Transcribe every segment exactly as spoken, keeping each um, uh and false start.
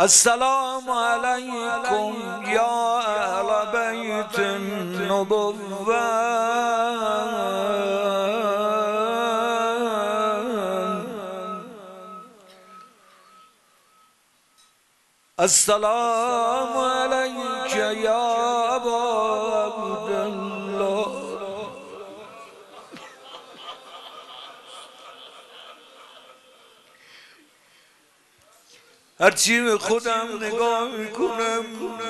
السلام علیکم یا اهل بیت النبوة. السلام علیک یا ابا عبدالله. هرچی به خودم نگاه میکنم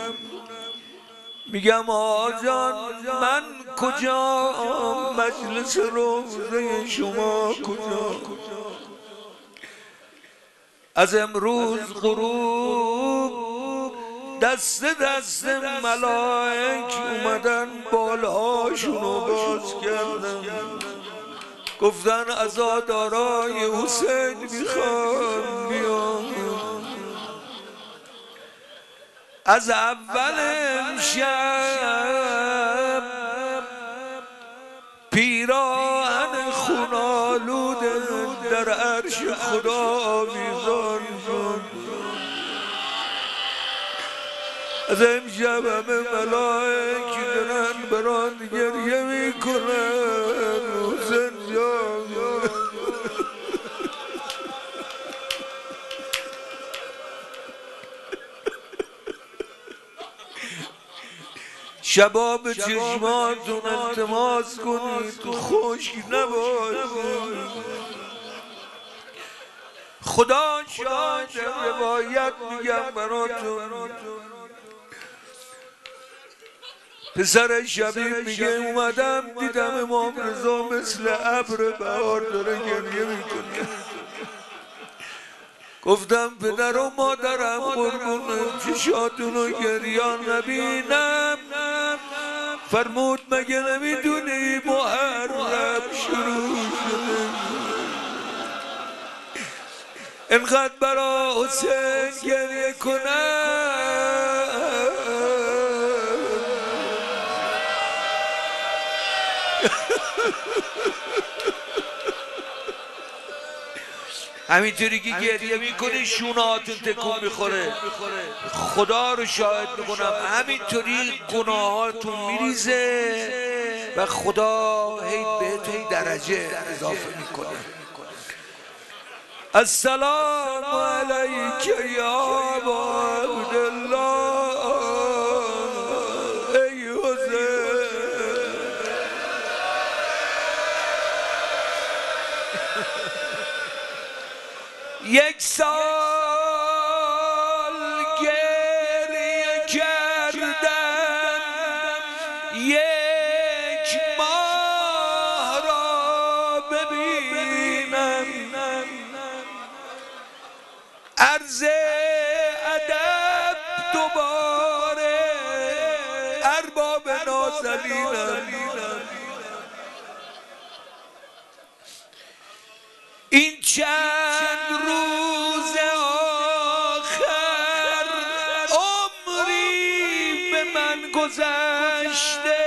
میگم آجان من کجا، مجلس روضه شما کجا. از امروز غروب دست دست ملائک اومدن بالهاشونو باز کردن، گفتن عزادارای حسین میخوان بیان. از اول امشب پیراهن خونالود در عرش خدا آویزان شد. از امشب همه ملائک دارن بران گریه میکنن. حسین جان شباب چشماتون التماس کنید خشک نباشید. خدا شاهد، روایت میگم براتون. پسر شبیب میگه اومدم دیدم امام رضا مثل ابر بهار داره گریه میکنه. گفتم پدر و مادرم قربون چشاتون و گریان نبینم. فرمود مگه نمیدونی محرم شروع شده. انقدر برا حسین گریه کنم همینطوری که گریه میکنی شونهاتون تکون میخوره. خدا رو شاهد میکنم همینطوری گناهاتون میریزه و خدا هی بهتون درجه اضافه میکنه. السلام علیک یا ابا عبدالله. ای حسین یک سال گریه کردم، یک ماه را ببینم. عرض ادب دوباره ارباب نازنینم. این چند روز آخر عمری به من گذشته.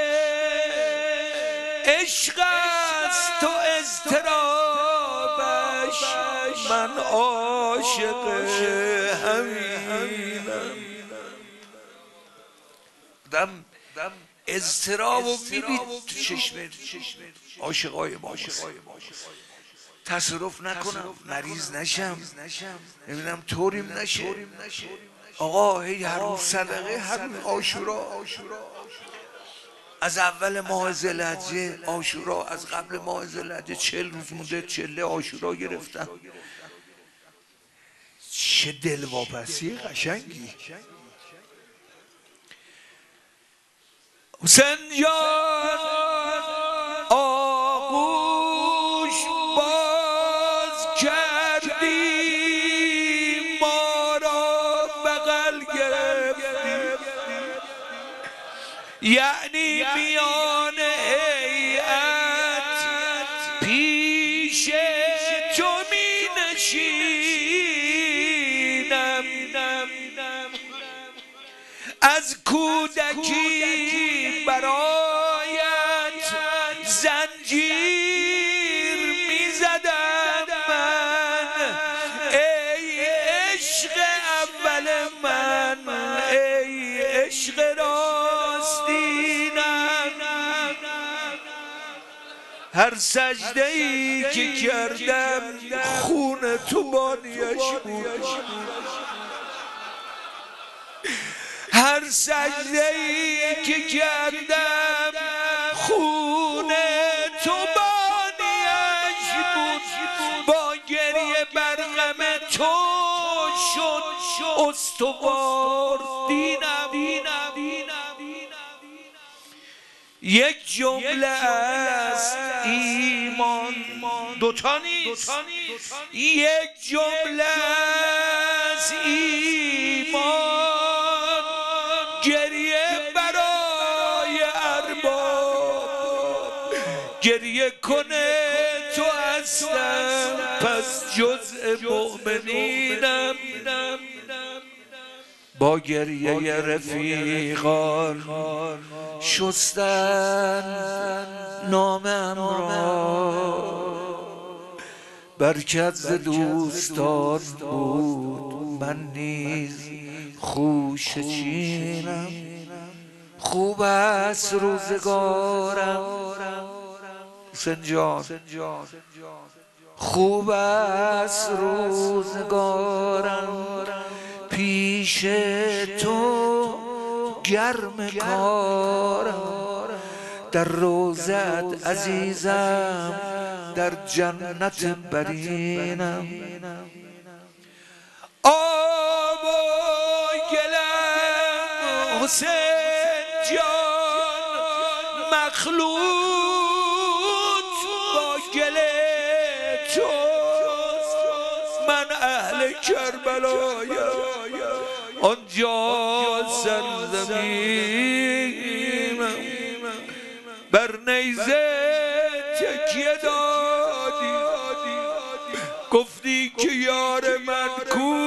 عشق است و اضطرابش، من عاشق همینم. دم اضطراب و میبید تو چشمه عاشقای ما. تصرف نکنم مریض نشم، نمیدونم طوریم نشه. آقا هی هر روز صدقه، هر روز عاشورا. از اول ماه ذوالحجه عاشورا، از قبل ماه ذوالحجه چهل روز مونده چله عاشورا گرفتم. چه دلواپسی قشنگی. حسین جان آغوش باز کردی، ما را بغل گرفتی. یعنی میان هیئت پیش تو می نشینم. از کودکی برایت زنجیر می زدم من. ای عشق اول هر سجده ای که کردم خون تو بانیش بود، هر سجده ای که کردم خون تو بانیش بود، با گریه بر غم تو شد استوار دینم. یک جمله است ایمان، دوتا نیست، یک جمله است ایمان، گریه برای ارباب، گریه کنه تو هستم پس جزء مؤمنینم. با گریه رفیقان شستن نامم را، برکت ز دوستان بود من نیز خوش چینم. خوب است روزگارم حسین جان، خوب است روزگارم پیش تو گرم کارم، در روزت عزیزم در جنت برینم. آب و گلم حسین جان مخلوط با گل توست، من اهل کربلایم آنجا سرزمینم. بر نیزه تکیه دادی گفتی که یار من کو،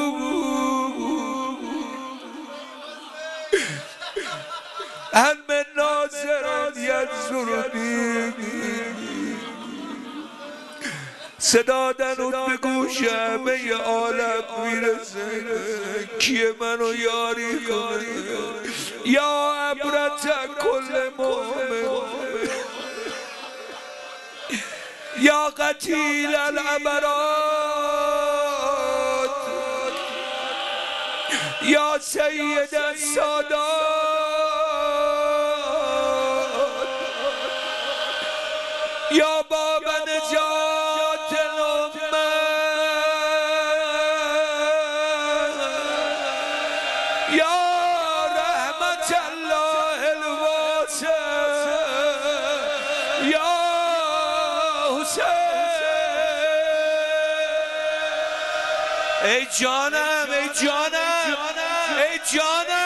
هل من ناصر ینصرنی، صدا دنود به گوش همه عالم میرسه کیه منو یاری کنه. یا عبرت کل مؤمن یا قتیل العبرات یا سید السادات یا باب نجات الامه یا رحمت الله الواسع یا حسین. ای جانم ای جانم ای جانم